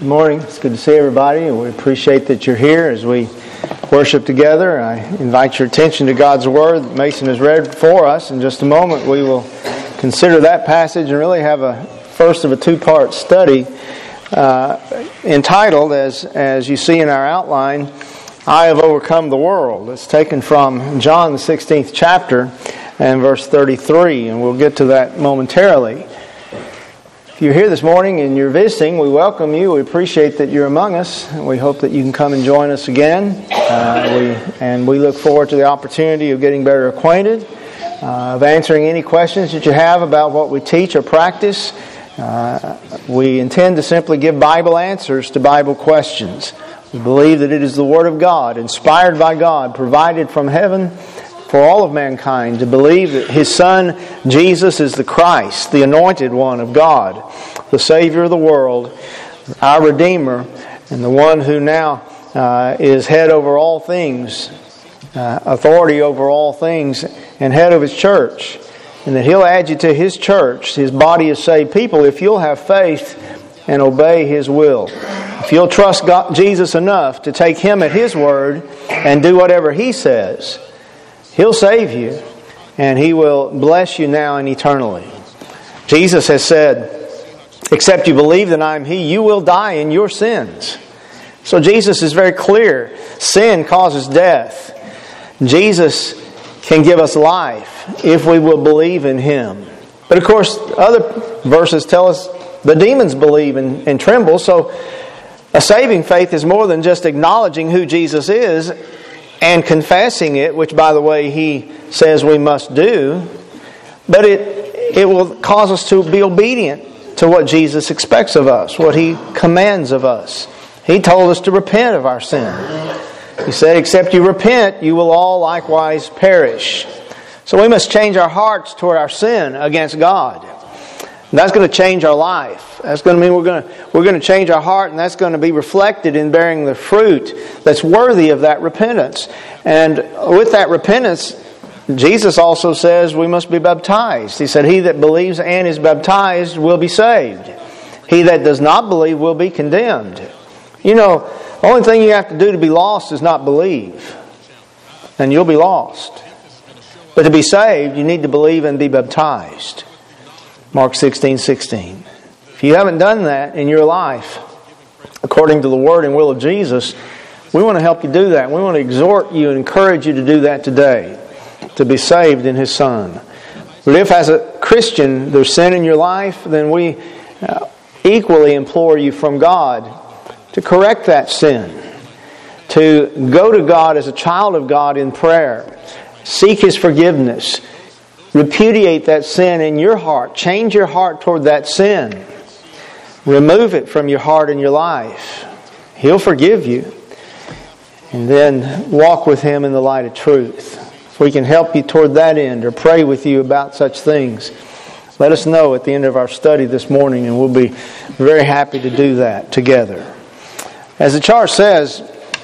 Good morning. It's good to see everybody, and we appreciate that you're here as we worship together. I invite your attention to God's Word that Mason has read for us. In just a moment, we will consider that passage and really have a first of a two-part study entitled, as you see in our outline, I Have Overcome the World. It's taken from John, the 16th chapter, and verse 33, and we'll get to that momentarily. If you're here this morning and you're visiting, we welcome you. We appreciate that you're among us. We hope that you can come and join us again. We look forward to the opportunity of getting better acquainted, of answering any questions that you have about what we teach or practice. We intend to simply give Bible answers to Bible questions. We believe that it is the Word of God, inspired by God, provided from heaven for all of mankind to believe that His Son, Jesus, is the Christ, the Anointed One of God, the Savior of the world, our Redeemer, and the one who now is head over all things, authority over all things, and head of His church. And that He'll add you to His church, His body of saved people, if you'll have faith and obey His will. If you'll trust Jesus enough to take Him at His word and do whatever He says, He'll save you, and He will bless you now and eternally. Jesus has said, except you believe that I am He, you will die in your sins. So Jesus is very clear. Sin causes death. Jesus can give us life if we will believe in Him. But of course, other verses tell us the demons believe and tremble. So a saving faith is more than just acknowledging who Jesus is and confessing it, which, by the way, He says we must do. But it will cause us to be obedient to what Jesus expects of us, what He commands of us. He told us to repent of our sin. He said, except you repent, you will all likewise perish. So we must change our hearts toward our sin against God. That's going to change our life. That's going to mean we're going to change our heart, and that's going to be reflected in bearing the fruit that's worthy of that repentance. And with that repentance, Jesus also says we must be baptized. He said, he that believes and is baptized will be saved. He that does not believe will be condemned. You know, the only thing you have to do to be lost is not believe, and you'll be lost. But to be saved, you need to believe and be baptized. Mark 16:16. If you haven't done that in your life, according to the Word and will of Jesus, we want to help you do that. We want to exhort you and encourage you to do that today, to be saved in His Son. But if as a Christian there's sin in your life, then we equally implore you from God to correct that sin, to go to God as a child of God in prayer, seek His forgiveness, repudiate that sin in your heart. Change your heart toward that sin. Remove it from your heart and your life. He'll forgive you. And then walk with Him in the light of truth. If we can help you toward that end or pray with you about such things, let us know at the end of our study this morning, and we'll be very happy to do that together. As the chart says,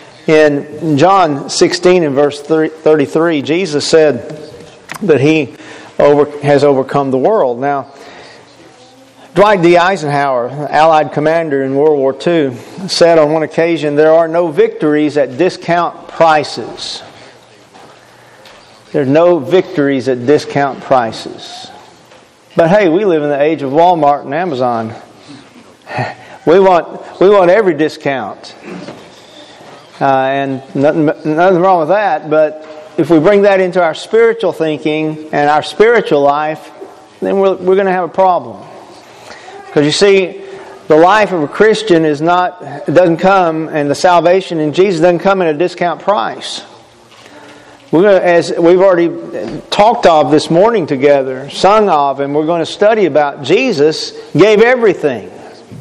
in John 16 and verse 33, Jesus said that He has overcome the world. Now, Dwight D. Eisenhower, Allied commander in World War II, said on one occasion, there are no victories at discount prices. There's no victories at discount prices. But hey, we live in the age of Walmart and Amazon. We want every discount. And nothing wrong with that, but if we bring that into our spiritual thinking and our spiritual life, then we're going to have a problem. Because you see, the life of a Christian doesn't come, and the salvation in Jesus doesn't come at a discount price. As we've already talked of this morning together, sung of, and we're going to study about, Jesus gave everything.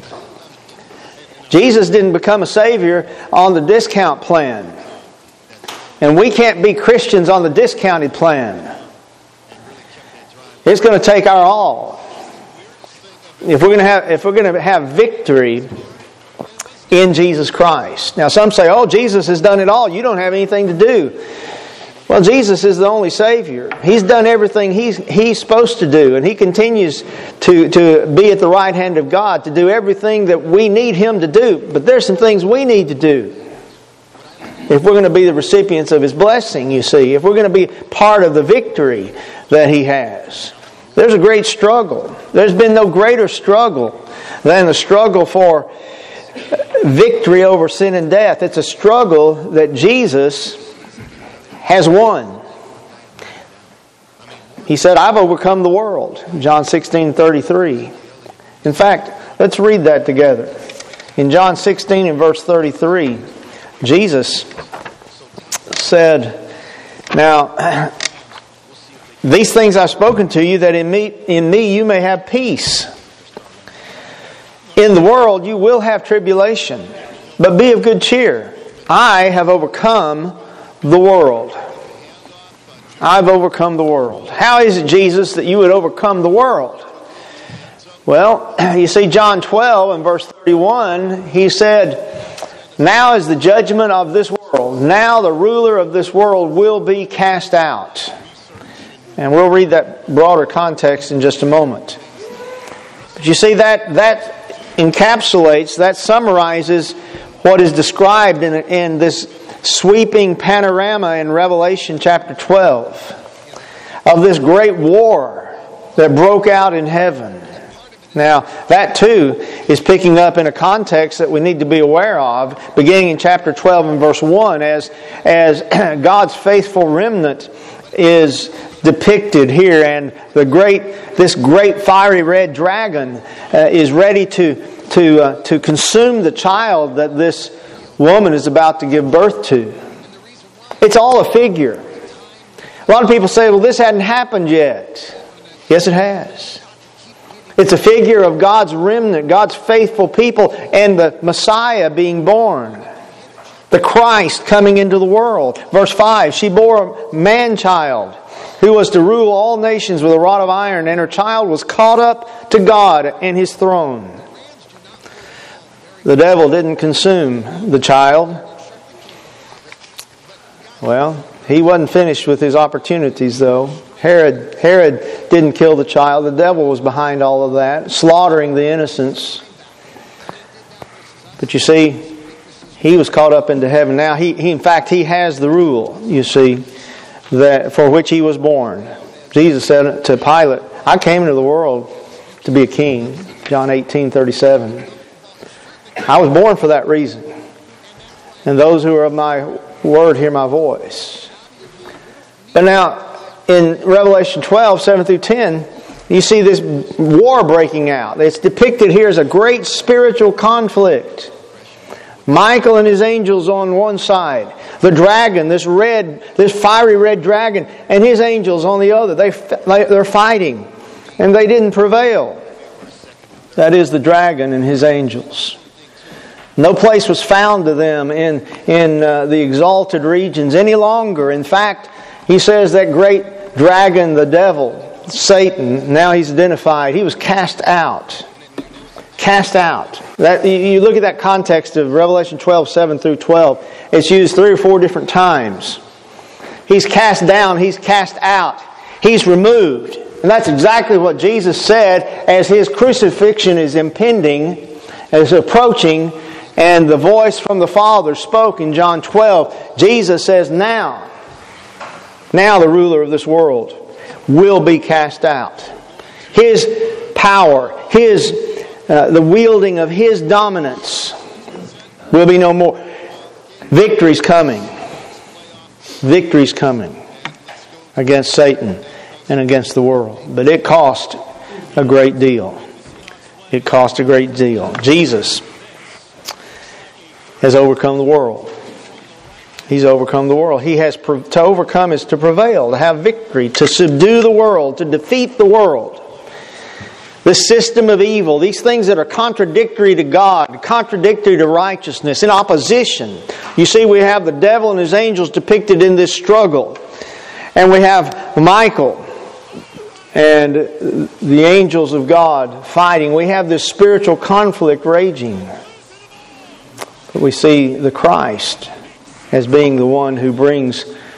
Jesus didn't become a Savior on the discount plan. And we can't be Christians on the discounted plan. It's going to take our all. If we're going to have victory in Jesus Christ. Now some say, oh, Jesus has done it all. You don't have anything to do. Well, Jesus is the only Savior. He's done everything He's supposed to do, and He continues to be at the right hand of God to do everything that we need Him to do. But there's some things we need to do if we're going to be the recipients of His blessing, you see. If we're going to be part of the victory that He has. There's a great struggle. There's been no greater struggle than the struggle for victory over sin and death. It's a struggle that Jesus has won. He said, I've overcome the world. John 16:33. In fact, let's read that together. In John 16 and verse 33, Jesus said, Now, these things I've spoken to you, that in me you may have peace. In the world you will have tribulation, but be of good cheer. I have overcome the world. I've overcome the world. How is it, Jesus, that you would overcome the world? Well, you see, John 12 and verse 31, He said, Now is the judgment of this world. Now the ruler of this world will be cast out. And we'll read that broader context in just a moment. But you see, that encapsulates, that summarizes what is described in this sweeping panorama in Revelation chapter 12 of this great war that broke out in heaven. Now, that too is picking up in a context that we need to be aware of, beginning in chapter 12 and verse 1, as God's faithful remnant is depicted here, and this great fiery red dragon is ready to consume the child that this woman is about to give birth to. It's all a figure. A lot of people say, well, this hadn't happened yet. Yes, it has. It's a figure of God's remnant, God's faithful people, and the Messiah being born. The Christ coming into the world. Verse 5, she bore a man-child who was to rule all nations with a rod of iron, and her child was caught up to God and His throne. The devil didn't consume the child. Well, he wasn't finished with his opportunities, though. Herod didn't kill the child. The devil was behind all of that, slaughtering the innocents. But you see, he was caught up into heaven. Now, in fact, he has the rule, you see, that for which he was born. Jesus said to Pilate, I came into the world to be a king. John 18:37. I was born for that reason. And those who are of my word hear my voice. But now, in Revelation 12, 7 through 10, you see this war breaking out. It's depicted here as a great spiritual conflict. Michael and his angels on one side. The dragon, this fiery red dragon, and his angels on the other. They're fighting. And they didn't prevail. That is the dragon and his angels. No place was found to them in the exalted regions any longer. In fact, he says that great dragon, the devil, Satan, now he's identified, he was cast out. Cast out. You look at that context of Revelation 12, 7 through 12, it's used 3 or 4 different times. He's cast down, he's cast out, he's removed. And that's exactly what Jesus said as His crucifixion is impending, is approaching, and the voice from the Father spoke in John 12. Jesus says, now the ruler of this world will be cast out. His power, the wielding of His dominance will be no more. Victory's coming. Victory's coming against Satan and against the world. But it cost a great deal. It cost a great deal. Jesus has overcome the world. He's overcome the world. He has to overcome is to prevail, to have victory, to subdue the world, to defeat the world. This system of evil, these things that are contradictory to God, contradictory to righteousness, in opposition. You see, we have the devil and his angels depicted in this struggle. And we have Michael and the angels of God fighting. We have this spiritual conflict raging. But we see the Christ as being the one who brings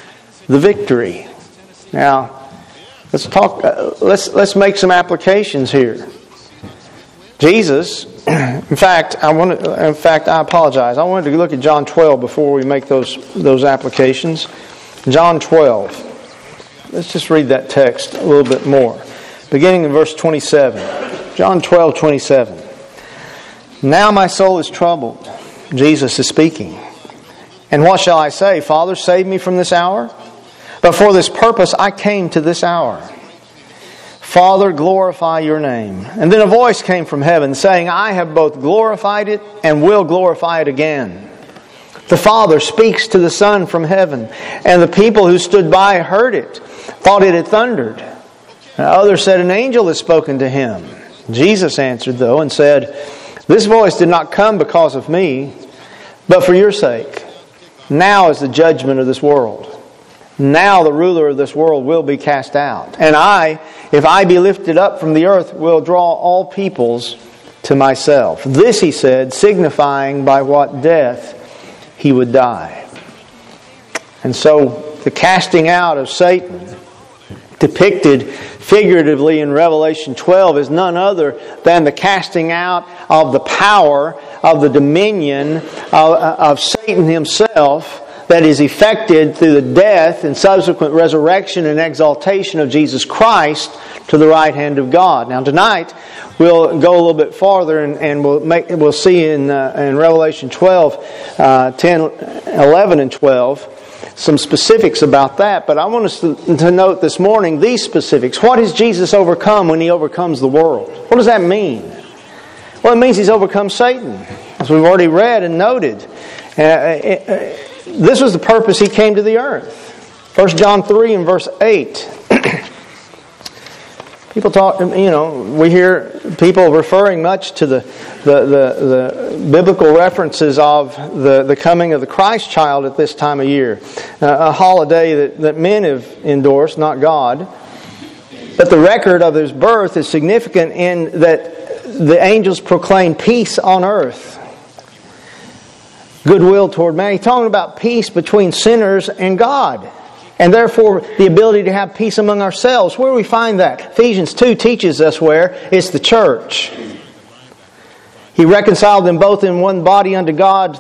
the victory. Now, let's talk. Let's make some applications here. Jesus, in fact, I apologize. I wanted to look at John 12 before we make those applications. John 12. Let's just read that text a little bit more. Beginning in verse 27. John 12:27. Now my soul is troubled. Jesus is speaking. And what shall I say? Father, save me from this hour? But for this purpose I came to this hour. Father, glorify your name. And then a voice came from heaven saying, I have both glorified it and will glorify it again. The Father speaks to the Son from heaven, and the people who stood by heard it, thought it had thundered. And others said, an angel has spoken to him. Jesus answered, though, and said, this voice did not come because of me, but for your sake. Now is the judgment of this world. Now the ruler of this world will be cast out. And I, if I be lifted up from the earth, will draw all peoples to myself. This he said, signifying by what death he would die. And so the casting out of Satan, depicted figuratively in Revelation 12, is none other than the casting out of the power, of the dominion of Satan himself, that is effected through the death and subsequent resurrection and exaltation of Jesus Christ to the right hand of God. Now tonight we'll go a little bit farther and we'll see in Revelation 12, 10, 11 and 12 some specifics about that. But I want us to note this morning these specifics. What has Jesus overcome when He overcomes the world? What does that mean? Well, it means He's overcome Satan, as we've already read and noted. This was the purpose He came to the earth. 1 John 3 and verse 8. People talk, we hear people referring much to the biblical references of the coming of the Christ child at this time of year. A holiday that men have endorsed, not God. But the record of His birth is significant in that the angels proclaim peace on earth. Goodwill toward man. He's talking about peace between sinners and God. And therefore, the ability to have peace among ourselves. Where do we find that? Ephesians 2 teaches us where. It's the church. He reconciled them both in one body unto God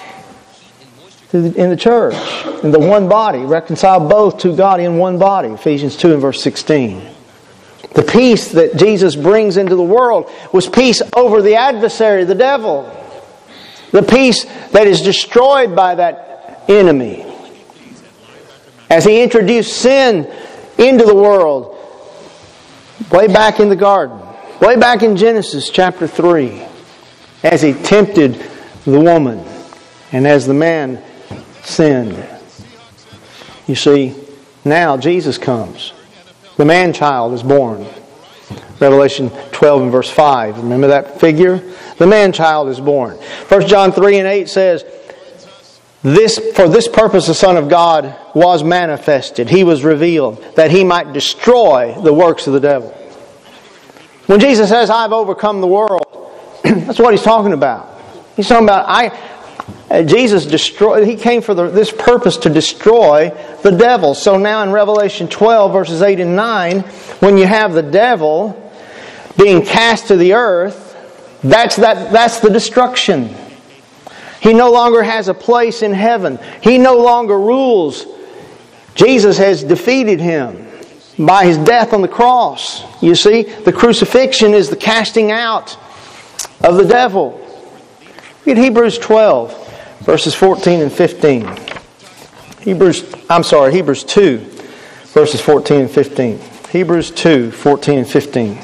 in the church. In the one body. Reconciled both to God in one body. Ephesians 2 and verse 16. The peace that Jesus brings into the world was peace over the adversary, the devil. The peace that is destroyed by that enemy. As He introduced sin into the world, way back in the garden, way back in Genesis chapter 3, as He tempted the woman, and as the man sinned. You see, now Jesus comes. The man-child is born. Revelation 12 and verse 5. Remember that figure? The man-child is born. 1 John 3 and 8 says, For this purpose the Son of God was manifested. He was revealed, that He might destroy the works of the devil. When Jesus says, I've overcome the world, that's what He's talking about. He's talking about, Jesus destroyed. He came for this purpose to destroy the devil. So now in Revelation 12 verses 8 and 9, when you have the devil being cast to the earth, that's the destruction. He no longer has a place in heaven. He no longer rules. Jesus has defeated him by His death on the cross. You see, the crucifixion is the casting out of the devil. Read Hebrews 12. Verses 14 and 15. Hebrews 2, verses 14 and 15. Hebrews 2, 14 and 15.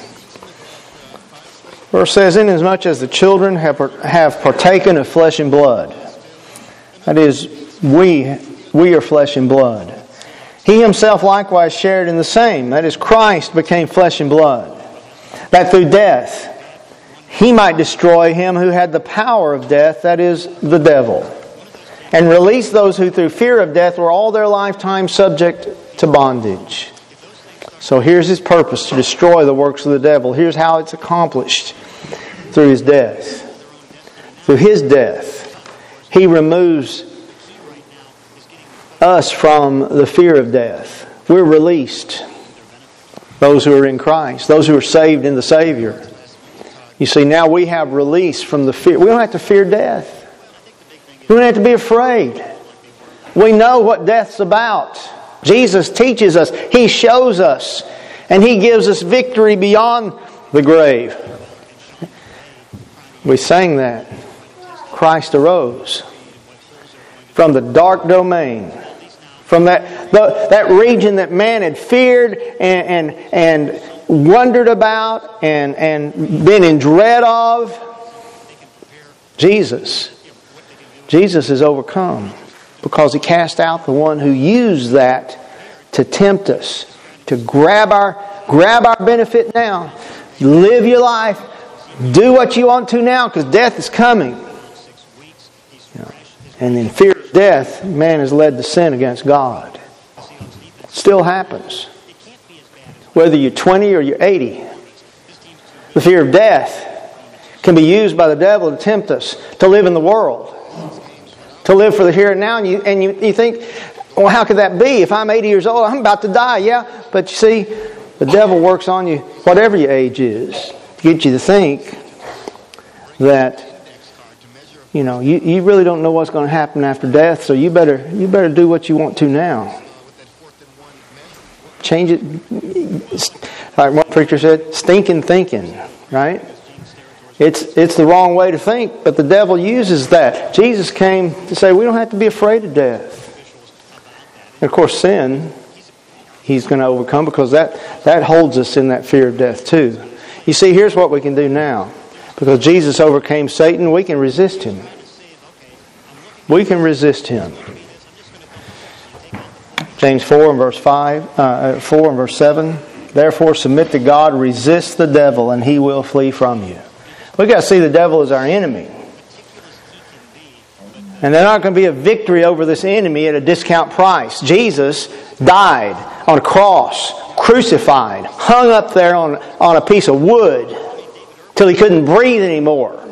Verse says, inasmuch as the children have partaken of flesh and blood. That is, we are flesh and blood. He Himself likewise shared in the same. That is, Christ became flesh and blood. That through death He might destroy him who had the power of death, that is, the devil, and release those who through fear of death were all their lifetime subject to bondage. So here's His purpose, to destroy the works of the devil. Here's how it's accomplished. Through His death. Through His death, He removes us from the fear of death. We're released. Those who are in Christ, those who are saved in the Savior. You see, now we have release from the fear. We don't have to fear death. We don't have to be afraid. We know what death's about. Jesus teaches us. He shows us. And He gives us victory beyond the grave. We sang that. Christ arose from the dark domain, from that region that man had feared and wondered about and been in dread of. Jesus is overcome because He cast out the one who used that to tempt us, to grab our benefit now. Live your life. Do what you want to now because death is coming. And in fear of death, man is led to sin against God. It still happens. Whether you're 20 or you're 80. The fear of death can be used by the devil to tempt us to live in the world. To live for the here and now. And you think, well, how could that be? If I'm 80 years old, I'm about to die. Yeah, but you see, the devil works on you, whatever your age is, to get you to think that, you know, you really don't know what's going to happen after death, so you better do what you want to now. Change it. Like one preacher said, stinking thinking, right? It's the wrong way to think, but the devil uses that. Jesus came to say we don't have to be afraid of death. And of course, sin, He's going to overcome because that holds us in that fear of death too. You see, here's what we can do now. Because Jesus overcame Satan, we can resist him. We can resist him. James 4 and verse 4 and verse 7. Therefore submit to God, resist the devil, and he will flee from you. We've got to see the devil as our enemy. And there's not going to be a victory over this enemy at a discount price. Jesus died on a cross, crucified, hung up there on a piece of wood till He couldn't breathe anymore,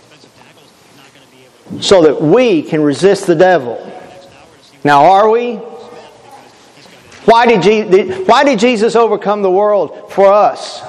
so that we can resist the devil. Now, are we? Why did Jesus overcome the world for us?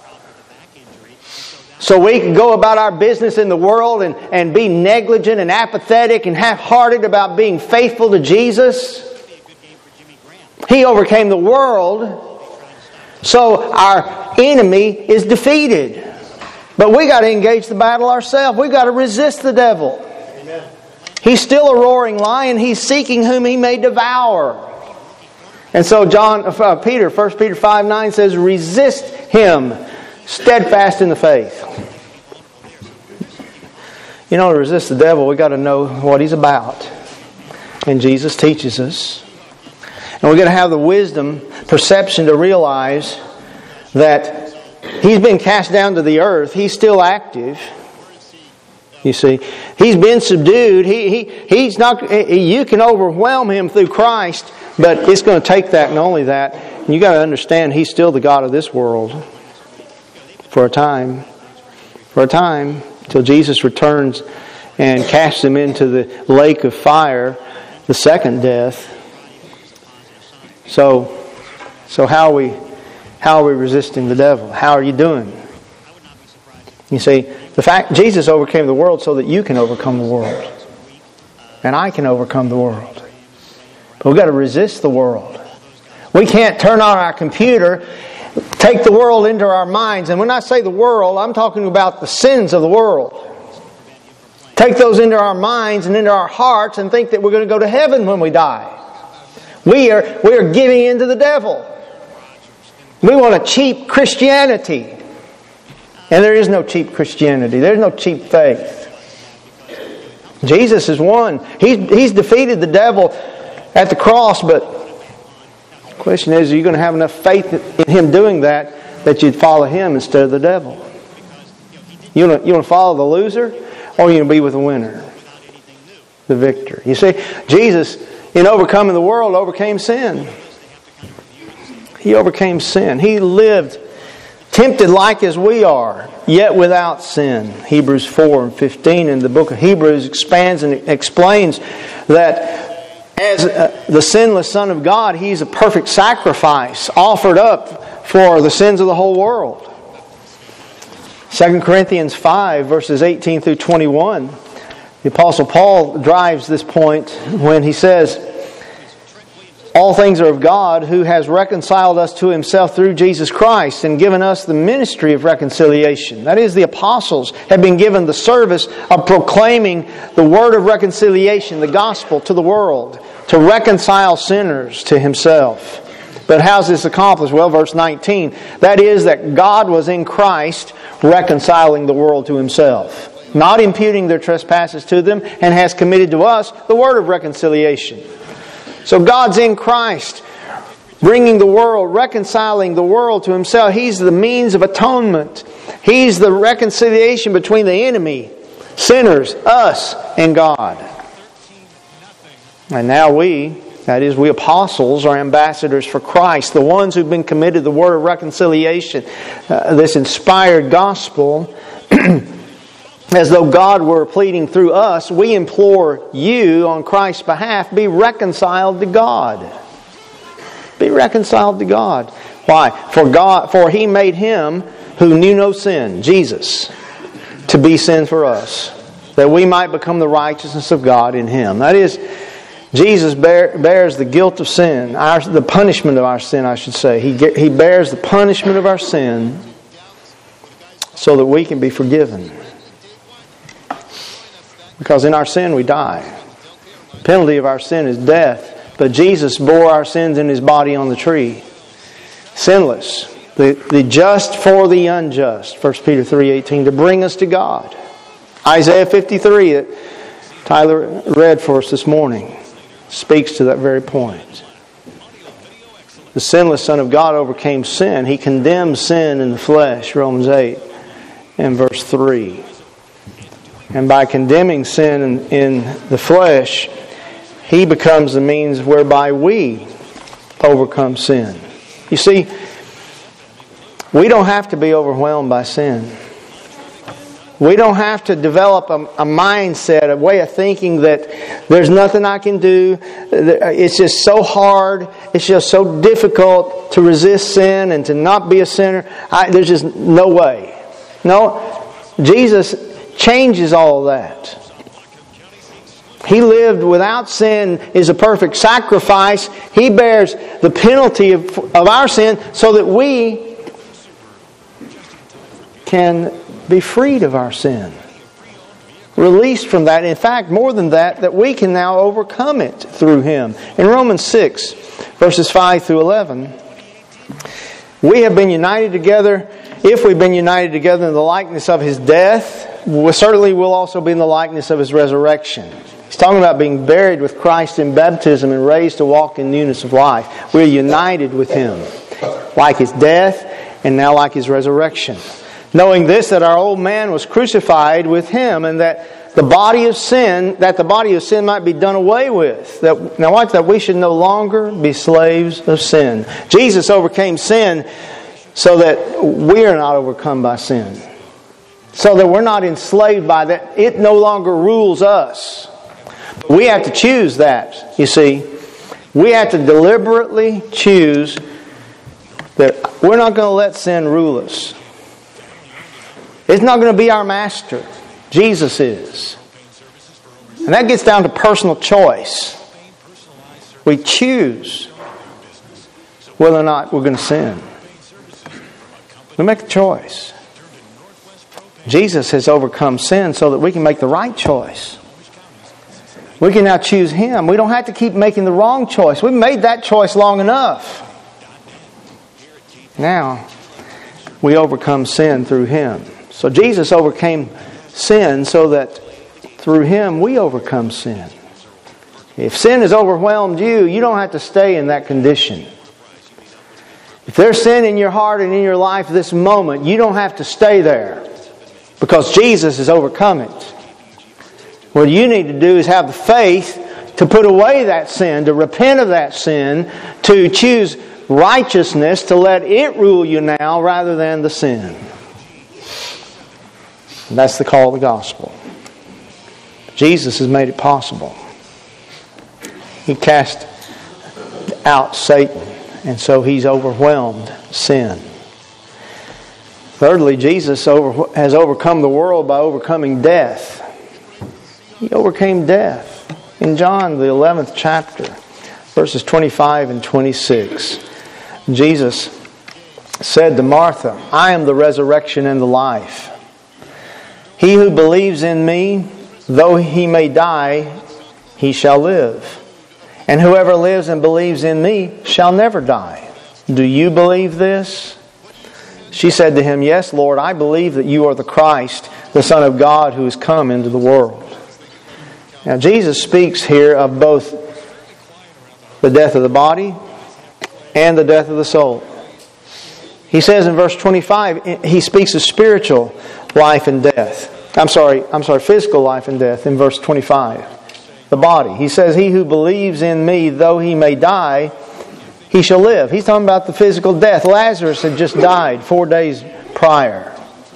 So we can go about our business in the world and be negligent and apathetic and half-hearted about being faithful to Jesus? He overcame the world, so our enemy is defeated. But we got to engage the battle ourselves. We've got to resist the devil. Amen. He's still a roaring lion. He's seeking whom he may devour. And so 1 Peter 5:9 says, resist him, steadfast in the faith. You know, to resist the devil, we've got to know what he's about. And Jesus teaches us. And we're going to have the wisdom, perception to realize that he's been cast down to the earth. He's still active. You see, he's been subdued. He's not. You can overwhelm him through Christ, but it's going to take that and only that. And you got to understand, he's still the God of this world for a time. For a time, till Jesus returns and casts him into the lake of fire, the second death. So how are we resisting the devil? How are you doing? You see, the fact Jesus overcame the world so that you can overcome the world. And I can overcome the world. But we've got to resist the world. We can't turn on our computer, take the world into our minds. And when I say the world, I'm talking about the sins of the world. Take those into our minds and into our hearts and think that we're going to go to heaven when we die. We are giving in to the devil. We want a cheap Christianity. And there is no cheap Christianity. There's no cheap faith. Jesus is won. He's defeated the devil at the cross, but the question is, are you going to have enough faith in him doing that you'd follow him instead of the devil? You want to follow the loser, or are you going to be with the winner? The victor. You see, Jesus, in overcoming the world, overcame sin. He overcame sin. He lived tempted like as we are, yet without sin. Hebrews 4:15 in the book of Hebrews expands and explains that As the sinless Son of God, He's a perfect sacrifice offered up for the sins of the whole world. 2 Corinthians 5, verses 18 through 21, the Apostle Paul drives this point when he says, all things are of God, who has reconciled us to Himself through Jesus Christ and given us the ministry of reconciliation. That is, the apostles have been given the service of proclaiming the word of reconciliation, the gospel, to the world, to reconcile sinners to Himself. But how's this accomplished? Well, verse 19, that is, that God was in Christ reconciling the world to Himself, not imputing their trespasses to them, and has committed to us the word of reconciliation. So God's in Christ, bringing the world, reconciling the world to Himself. He's the means of atonement. He's the reconciliation between the enemy, sinners, us, and God. And now we, that is, we apostles, are ambassadors for Christ, the ones who've been committed to the word of reconciliation, this inspired gospel. As though God were pleading through us, we implore you on Christ's behalf, be reconciled to God. Be reconciled to God. Why? For He made Him who knew no sin, Jesus, to be sin for us, that we might become the righteousness of God in Him. That is, Jesus bears the guilt of sin, the punishment of our sin, I should say. He bears the punishment of our sin so that we can be forgiven. Because in our sin we die. The penalty of our sin is death. But Jesus bore our sins in His body on the tree. Sinless. The just for the unjust. 1 Peter 3:18, to bring us to God. Isaiah 53 that Tyler read for us this morning speaks to that very point. The sinless Son of God overcame sin. He condemned sin in the flesh. Romans 8 and verse 3. And by condemning sin in the flesh, He becomes the means whereby we overcome sin. You see, we don't have to be overwhelmed by sin. We don't have to develop a mindset, a way of thinking that there's nothing I can do. It's just so hard. It's just so difficult to resist sin and to not be a sinner. There's just no way. No, Jesus changes all of that. He lived without sin, is a perfect sacrifice. He bears the penalty of our sin so that we can be freed of our sin. Released from that. In fact, more than that, that we can now overcome it through Him. In Romans 6, verses 5 through 11, we have been united together. If we've been united together in the likeness of His death, we certainly will also be in the likeness of His resurrection. He's talking about being buried with Christ in baptism and raised to walk in newness of life. We're united with Him, like His death and now like His resurrection. Knowing this, that our old man was crucified with Him, and that the body of sin might be done away with. Now watch that, we should no longer be slaves of sin. Jesus overcame sin so that we are not overcome by sin. So that we're not enslaved by that. It no longer rules us. We have to choose that, you see. We have to deliberately choose that we're not going to let sin rule us. It's not going to be our master. Jesus is. And that gets down to personal choice. We choose whether or not we're going to sin. We make a choice. Jesus has overcome sin so that we can make the right choice. We can now choose Him. We don't have to keep making the wrong choice. We've made that choice long enough. Now, we overcome sin through Him. So Jesus overcame sin so that through Him we overcome sin. If sin has overwhelmed you, you don't have to stay in that condition. If there's sin in your heart and in your life this moment, you don't have to stay there. Because Jesus has overcome it. What you need to do is have the faith to put away that sin, to repent of that sin, to choose righteousness, to let it rule you now rather than the sin. And that's the call of the gospel. Jesus has made it possible. He cast out Satan, and so He's overwhelmed sin. Thirdly, Jesus has overcome the world by overcoming death. He overcame death. In John, the 11th chapter, verses 25 and 26, Jesus said to Martha, I am the resurrection and the life. He who believes in me, though he may die, he shall live. And whoever lives and believes in me shall never die. Do you believe this? She said to Him, Yes, Lord, I believe that you are the Christ, the Son of God who has come into the world. Now Jesus speaks here of both the death of the body and the death of the soul. He says in verse 25, He speaks of spiritual life and death. Physical life and death in verse 25. The body. He says, He who believes in me, though he may die, he shall live. He's talking about the physical death. Lazarus had just died 4 days prior.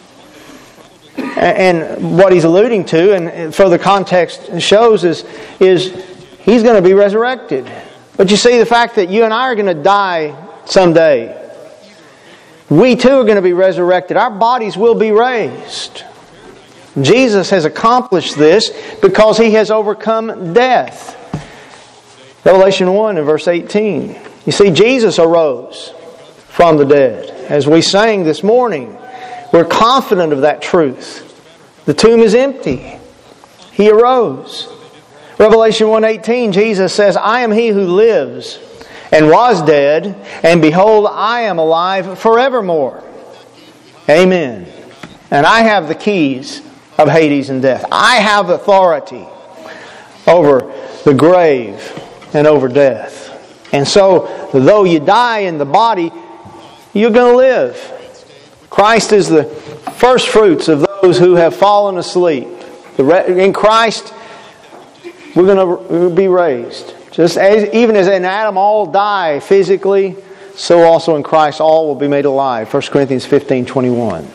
And what he's alluding to, and further context shows, is he's going to be resurrected. But you see, the fact that you and I are going to die someday, we too are going to be resurrected. Our bodies will be raised. Jesus has accomplished this because He has overcome death. Revelation 1 and verse 18. You see, Jesus arose from the dead. As we sang this morning, we're confident of that truth. The tomb is empty. He arose. Revelation 1:18, Jesus says, I am He who lives and was dead, and behold, I am alive forevermore. Amen. And I have the keys of Hades and death. I have authority over the grave and over death. And so, though you die in the body, you're going to live. Christ is the first fruits of those who have fallen asleep. In Christ, we're going to be raised. Even as in Adam all die physically, so also in Christ all will be made alive. 1 Corinthians 15:21.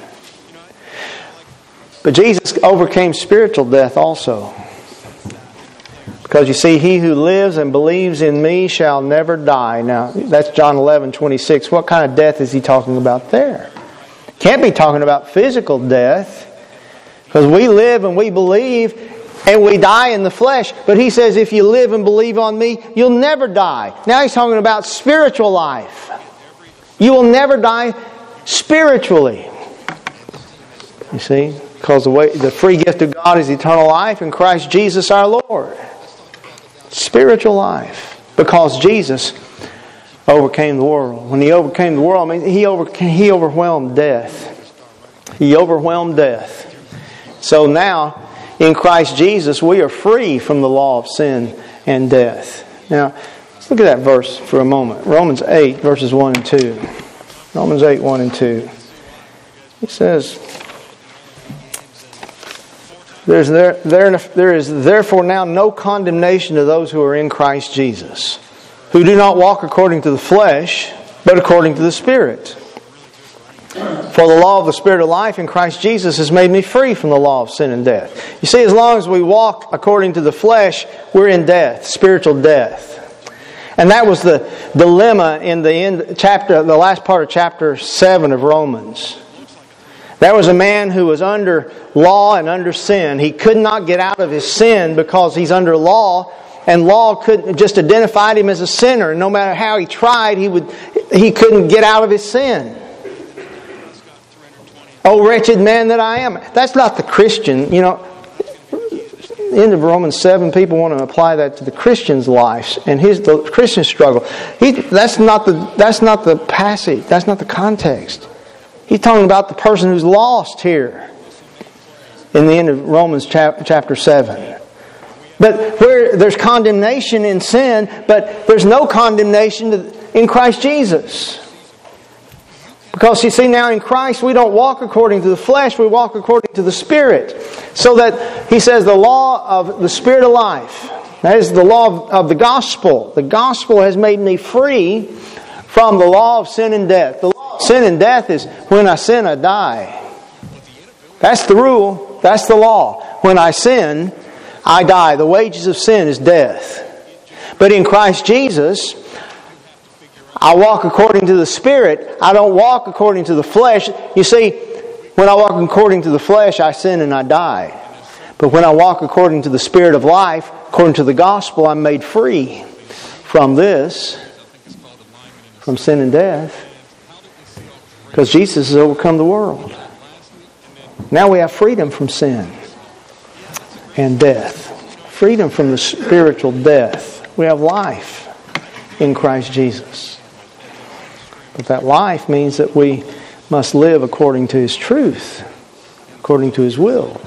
But Jesus overcame spiritual death also. Because you see, he who lives and believes in me shall never die. Now, that's John 11:26. What kind of death is he talking about there? Can't be talking about physical death. Because we live and we believe and we die in the flesh. But he says, if you live and believe on me, you'll never die. Now he's talking about spiritual life. You will never die spiritually. You see? Because the free gift of God is eternal life in Christ Jesus our Lord. Spiritual life. Because Jesus overcame the world. When He overcame the world, He overwhelmed death. He overwhelmed death. So now, in Christ Jesus, we are free from the law of sin and death. Now, let's look at that verse for a moment. Romans 8, verses 1 and 2. Romans 8, 1 and 2. He says, There is therefore now no condemnation to those who are in Christ Jesus, who do not walk according to the flesh, but according to the Spirit. For the law of the Spirit of life in Christ Jesus has made me free from the law of sin and death. You see, as long as we walk according to the flesh, we're in death, spiritual death. And that was the dilemma in the last part of chapter 7 of Romans. That was a man who was under law and under sin. He could not get out of his sin because he's under law, and law couldn't just identified him as a sinner. No matter how he tried, he couldn't get out of his sin. Oh, wretched man that I am. That's not the Christian. You know, end of Romans 7, people want to apply that to the Christian's life and the Christian struggle. That's not the passage. That's not the context. He's talking about the person who's lost here in the end of Romans chapter 7. But where there's condemnation in sin, but there's no condemnation in Christ Jesus. Because you see, now in Christ we don't walk according to the flesh, we walk according to the Spirit. So that, he says, the law of the Spirit of life, that is the law of the gospel. The gospel has made me free from the law of sin and death. The law of sin and death is, when I sin, I die. That's the rule. That's the law. When I sin, I die. The wages of sin is death. But in Christ Jesus, I walk according to the Spirit. I don't walk according to the flesh. You see, when I walk according to the flesh, I sin and I die. But when I walk according to the Spirit of life, according to the gospel, I'm made free from this, from sin and death, because Jesus has overcome the world. Now we have freedom from sin and death. Freedom from the spiritual death. We have life in Christ Jesus. But that life means that we must live according to His truth, according to His will.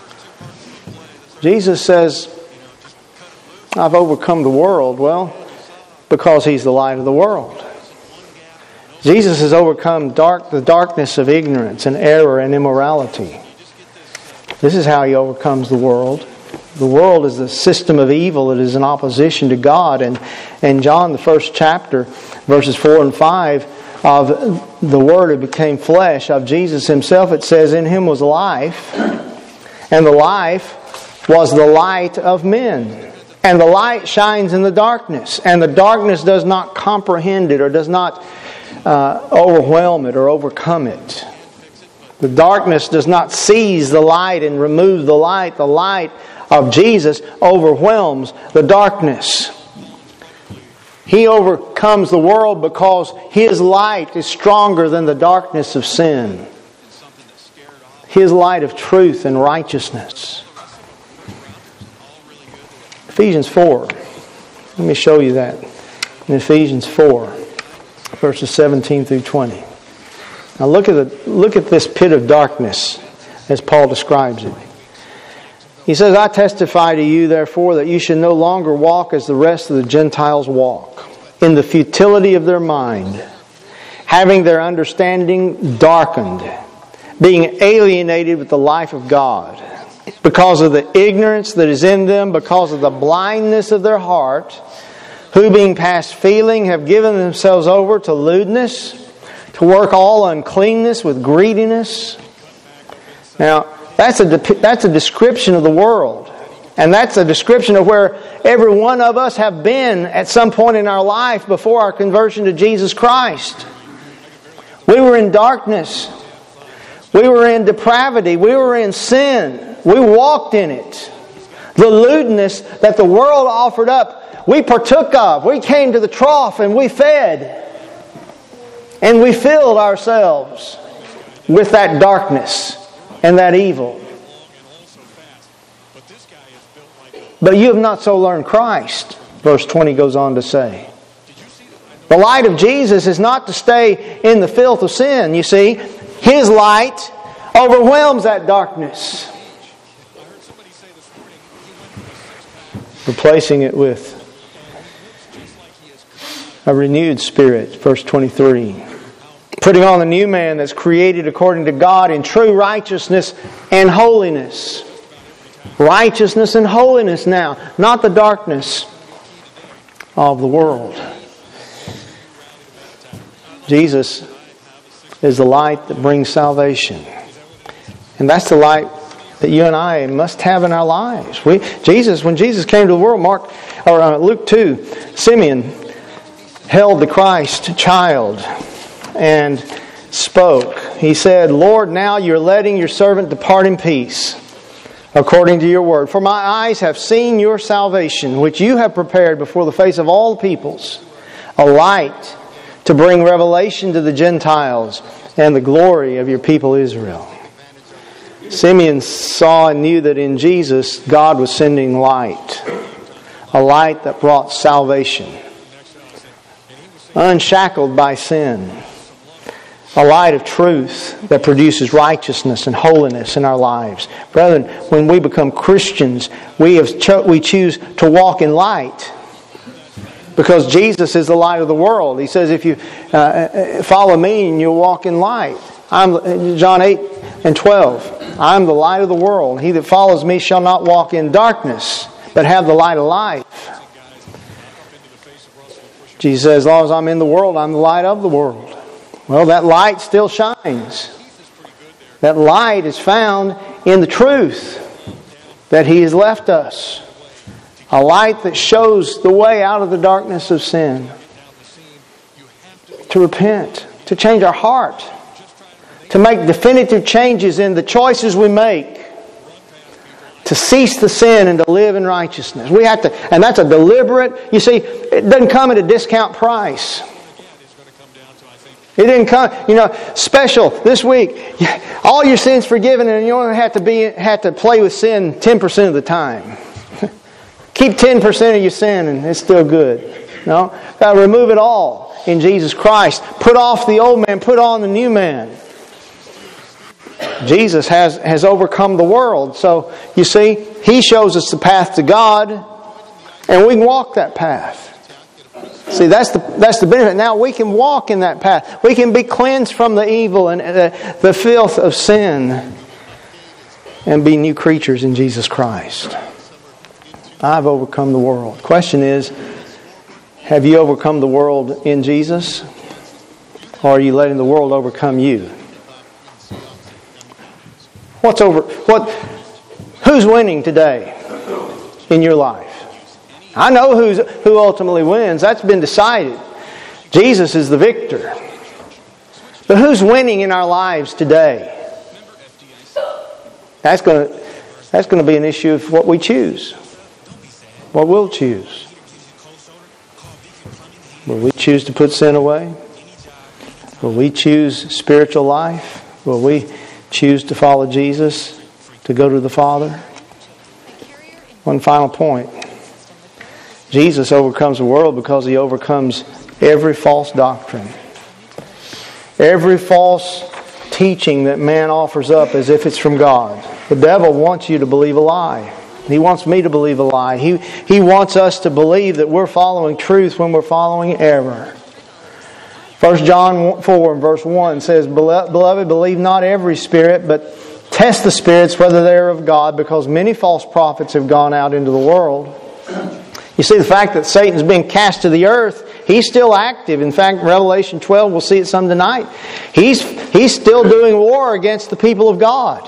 Jesus says, I've overcome the world. Well, because He's the light of the world. Jesus has overcome the darkness of ignorance and error and immorality. This is how He overcomes the world. The world is the system of evil that is in opposition to God. And in John, the first chapter, verses 4 and 5, of the Word who became flesh, of Jesus Himself, it says, in Him was life, and the life was the light of men. And the light shines in the darkness, and the darkness does not comprehend it, or does not overwhelm it or overcome it. The darkness does not seize the light and remove the light. The light of Jesus overwhelms the darkness. He overcomes the world because His light is stronger than the darkness of sin. His light of truth and righteousness. Ephesians 4. Let me show you that. In Ephesians 4, verses 17 through 20. Now look at this pit of darkness as Paul describes it. He says, I testify to you, therefore, that you should no longer walk as the rest of the Gentiles walk, in the futility of their mind, having their understanding darkened, being alienated with the life of God, because of the ignorance that is in them, because of the blindness of their heart, who being past feeling have given themselves over to lewdness, to work all uncleanness with greediness. Now, that's a description of the world. And that's a description of where every one of us have been at some point in our life before our conversion to Jesus Christ. We were in darkness. We were in depravity. We were in sin. We walked in it. The lewdness that the world offered up, we partook of. We came to the trough and we fed. And we filled ourselves with that darkness and that evil. But you have not so learned Christ, verse 20 goes on to say. The light of Jesus is not to stay in the filth of sin, you see. His light overwhelms that darkness, replacing it with a renewed spirit, verse 23. Putting on the new man that's created according to God in true righteousness and holiness. Righteousness and holiness now, not the darkness of the world. Jesus is the light that brings salvation. And that's the light that you and I must have in our lives. When Jesus came to the world, Luke 2, Simeon held the Christ child and spoke. He said, Lord, now you're letting your servant depart in peace, according to your word. For my eyes have seen your salvation, which you have prepared before the face of all peoples, a light to bring revelation to the Gentiles and the glory of your people Israel. Simeon saw and knew that in Jesus, God was sending light, a light that brought salvation, unshackled by sin. A light of truth that produces righteousness and holiness in our lives. Brethren, when we become Christians, we choose to walk in light. Because Jesus is the light of the world. He says, if you follow me and you'll walk in light. John 8 and 12. I am the light of the world. He that follows me shall not walk in darkness, but have the light of life. Jesus says, as long as I'm in the world, I'm the light of the world. Well, that light still shines. That light is found in the truth that He has left us. A light that shows the way out of the darkness of sin. To repent. To change our heart. To make definitive changes in the choices we make. To cease the sin and to live in righteousness. We have to, and that's a deliberate, you see, it doesn't come at a discount price. It didn't come, special this week. All your sins forgiven, and you only have to play with sin 10% of the time. Keep 10% of your sin, and it's still good. No, got to remove it all in Jesus Christ. Put off the old man, put on the new man. Jesus has overcome the world, so you see, He shows us the path to God, and we can walk that path. See, that's the benefit. Now we can walk in that path. We can be cleansed from the evil and the filth of sin and be new creatures in Jesus Christ. I've overcome the world. Question is, have you overcome the world in Jesus? Or are you letting the world overcome you? Who's winning today in your life? I know who ultimately wins. That's been decided. Jesus is the victor. But who's winning in our lives today? That's going to be an issue of what we choose. What we'll choose. Will we choose to put sin away? Will we choose spiritual life? Will we choose to follow Jesus, to go to the Father? One final point. Jesus overcomes the world because He overcomes every false doctrine. Every false teaching that man offers up as if it's from God. The devil wants you to believe a lie. He wants me to believe a lie. He wants us to believe that we're following truth when we're following error. 1 John 4 and verse 1 says, Beloved, believe not every spirit, but test the spirits whether they are of God, because many false prophets have gone out into the world. You see, the fact that Satan's being cast to the earth, he's still active. In fact, Revelation 12, we'll see it some tonight. He's still doing war against the people of God.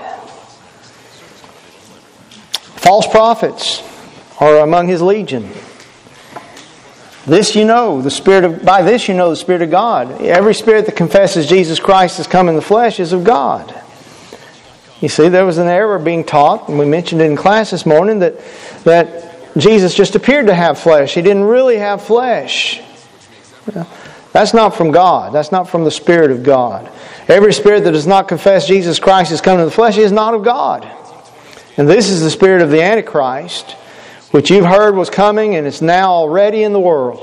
False prophets are among his legion. This you know, by this you know the Spirit of God. Every spirit that confesses Jesus Christ has come in the flesh is of God. You see, there was an error being taught, and we mentioned it in class this morning, that Jesus just appeared to have flesh. He didn't really have flesh. That's not from God. That's not from the Spirit of God. Every spirit that does not confess Jesus Christ has come in the flesh is not of God. And this is the spirit of the Antichrist, which you've heard was coming, and it's now already in the world.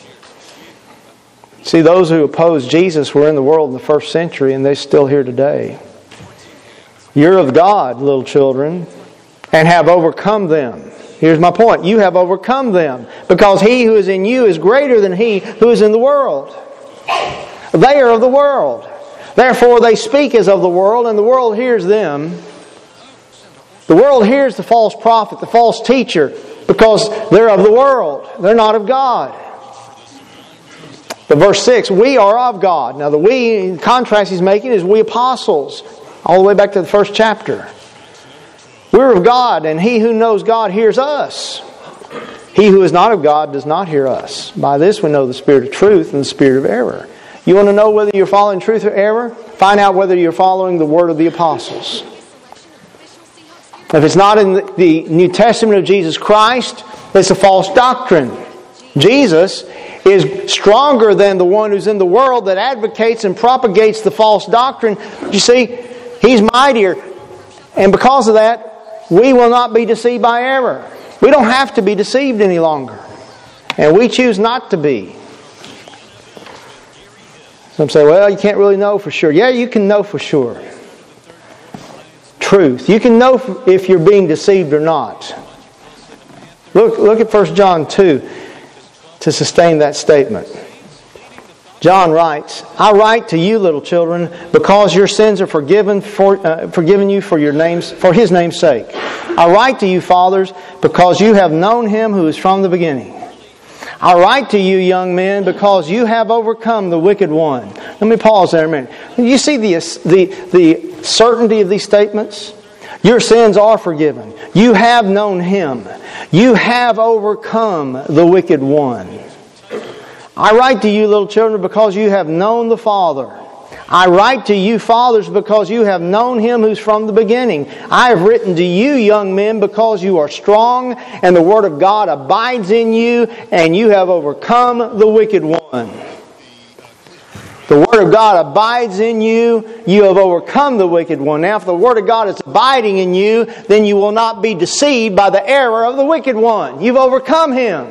See, those who opposed Jesus were in the world in the first century, and they're still here today. You're of God, little children, and have overcome them. Here's my point. You have overcome them, because He who is in you is greater than he who is in the world. They are of the world. Therefore they speak as of the world, and the world hears them. The world hears the false prophet, the false teacher, because they're of the world. They're not of God. But verse 6, we are of God. Now the we, in contrast he's making, is we apostles. All the way back to the first chapter. We're of God, and he who knows God hears us. He who is not of God does not hear us. By this we know the spirit of truth and the spirit of error. You want to know whether you're following truth or error? Find out whether you're following the word of the apostles. If it's not in the New Testament of Jesus Christ, it's a false doctrine. Jesus is stronger than the one who's in the world that advocates and propagates the false doctrine. You see, He's mightier. And because of that, we will not be deceived by error. We don't have to be deceived any longer. And we choose not to be. Some say, well, you can't really know for sure. Yeah, you can know for sure. Truth. You can know if you're being deceived or not. Look at 1 John 2 to sustain that statement. John writes, I write to you, little children, because your sins are forgiven you for His name's sake. I write to you, fathers, because you have known Him who is from the beginning. I write to you, young men, because you have overcome the wicked one. Let me pause there a minute. You see the certainty of these statements? Your sins are forgiven. You have known Him. You have overcome the wicked one. I write to you, little children, because you have known the Father. I write to you, fathers, because you have known Him who's from the beginning. I have written to you, young men, because you are strong, and the Word of God abides in you, and you have overcome the wicked one. The Word of God abides in you, you have overcome the wicked one. Now, if the Word of God is abiding in you, then you will not be deceived by the error of the wicked one. You've overcome him.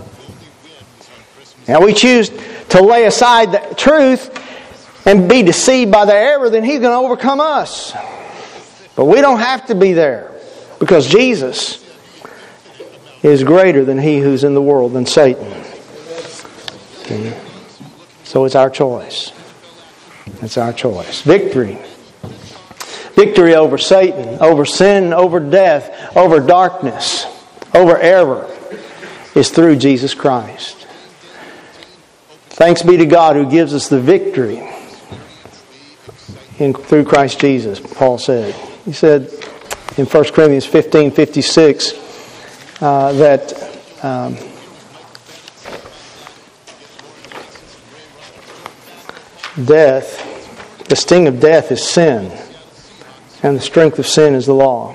Now, we choose to lay aside the truth and be deceived by the error, then He's going to overcome us. But we don't have to be there, because Jesus is greater than he who's in the world, than Satan. Okay. So it's our choice. It's our choice. Victory. Victory over Satan, over sin, over death, over darkness, over error is through Jesus Christ. Thanks be to God who gives us the victory through Christ Jesus, Paul said. He said in 1 Corinthians 15:56 that death, the sting of death is sin, and the strength of sin is the law.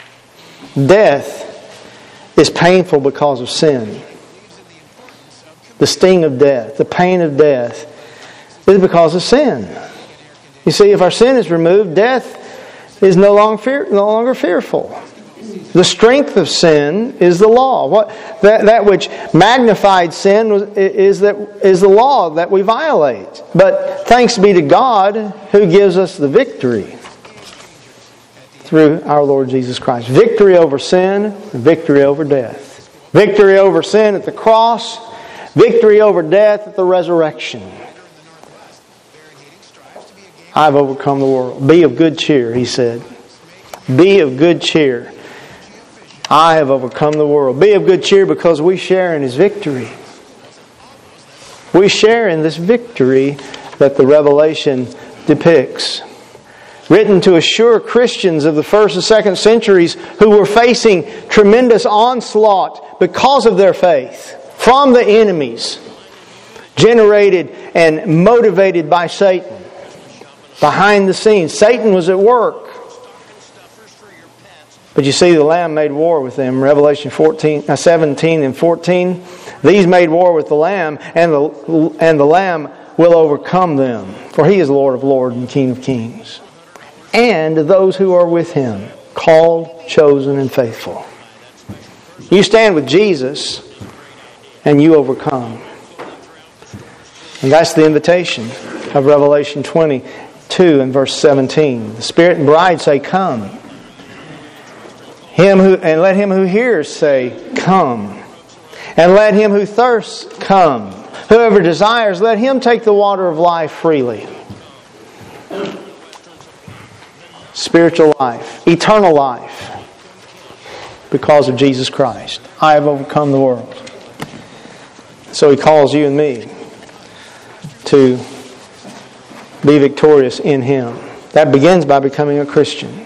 Death is painful because of sin. The sting of death, the pain of death, is because of sin. You see, if our sin is removed, death is no longer fearful. The strength of sin is the law. That which magnified sin is the law that we violate. But thanks be to God who gives us the victory through our Lord Jesus Christ. Victory over sin, victory over death. Victory over sin at the cross, victory over death at the resurrection. I've overcome the world. Be of good cheer, he said. Be of good cheer. I have overcome the world. Be of good cheer because we share in His victory. We share in this victory that the Revelation depicts. Written to assure Christians of the 1st and 2nd centuries who were facing tremendous onslaught because of their faith from the enemies, generated and motivated by Satan. Behind the scenes, Satan was at work. But you see, the Lamb made war with them. Revelation 17 and 14. These made war with the Lamb, and the Lamb will overcome them. For He is Lord of lords and King of kings. And those who are with Him, called, chosen, and faithful. You stand with Jesus, and you overcome. And that's the invitation of Revelation 22 and verse 17. The Spirit and bride say, "Come." And let him who hears say, "Come." And let him who thirsts come. Whoever desires, let him take the water of life freely. Spiritual life, eternal life, because of Jesus Christ. I have overcome the world. So He calls you and me to be victorious in Him. That begins by becoming a Christian.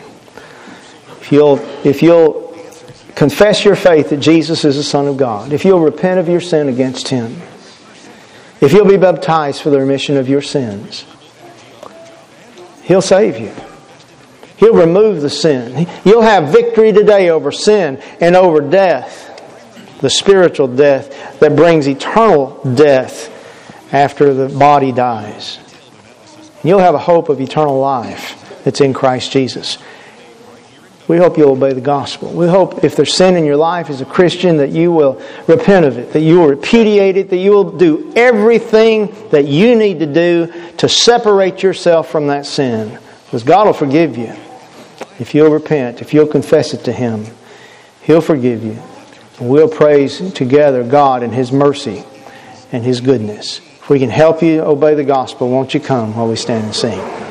If you'll confess your faith that Jesus is the Son of God, if you'll repent of your sin against Him, if you'll be baptized for the remission of your sins, He'll save you. He'll remove the sin. You'll have victory today over sin and over death, the spiritual death that brings eternal death after the body dies. You'll have a hope of eternal life that's in Christ Jesus. We hope you'll obey the gospel. We hope if there's sin in your life as a Christian that you will repent of it, that you will repudiate it, that you will do everything that you need to do to separate yourself from that sin. Because God will forgive you. If you'll repent, if you'll confess it to Him, He'll forgive you. And we'll praise together God and His mercy and His goodness. If we can help you obey the gospel, won't you come while we stand and sing?